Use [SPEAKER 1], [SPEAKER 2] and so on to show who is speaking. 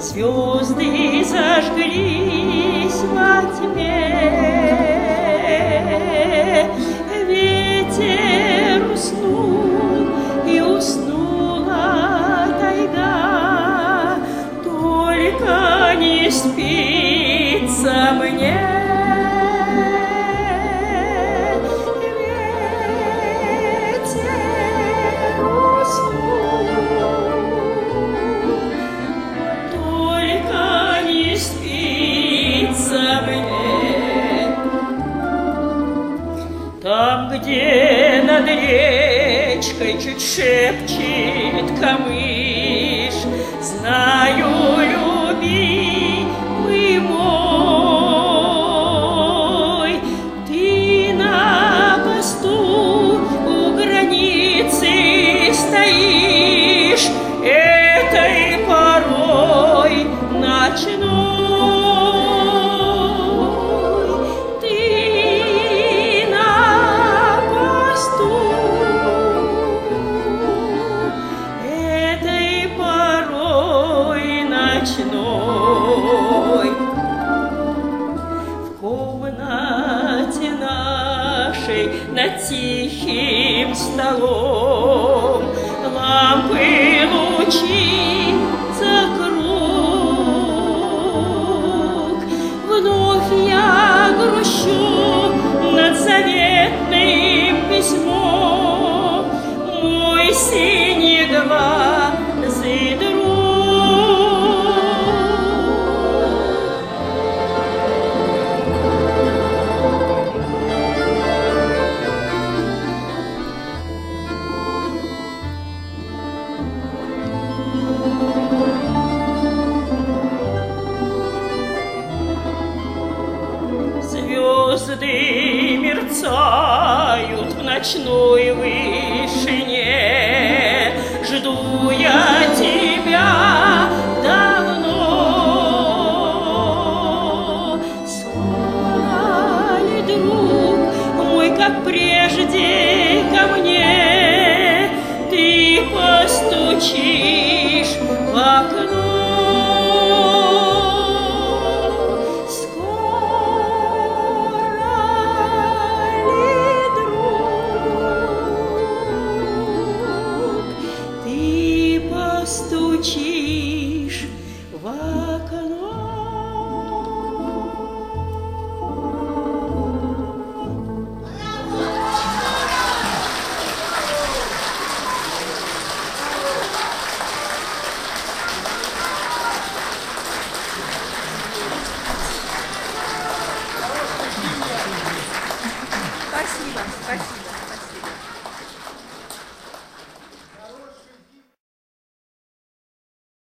[SPEAKER 1] Звезды зажглись во тьме, ветер уснул, и уснула тайга, только не спится мне. Там, где над речкой чуть шепчет камыш, знаю, любимый мой, ты на посту у границы стоишь, этой порой ночной. В комнате нашей над тихим столом лампы лучи закруг. Вновь я грущу над заветным письмом, мой синеглазый друг. Звезды мерцают в ночной вышине, жду я тебя давно. Скоро ли, друг мой, как прежде ко мне ты постучишь в окно? Стучишь в окно.
[SPEAKER 2] Спасибо, спасибо.